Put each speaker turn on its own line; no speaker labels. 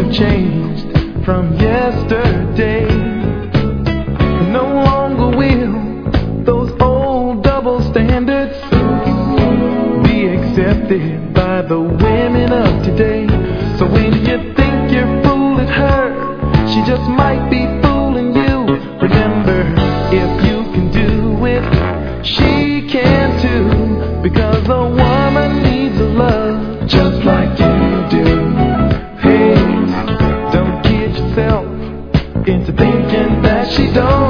changed from yesterday. No longer will those old double standards be accepted by the women of today. So when you think you're fooling her, she just might be fooling you. Remember, if you can do it, she can too. Because a woman needs a love just like you do. Hey, don't kid yourself into thinking that she don't.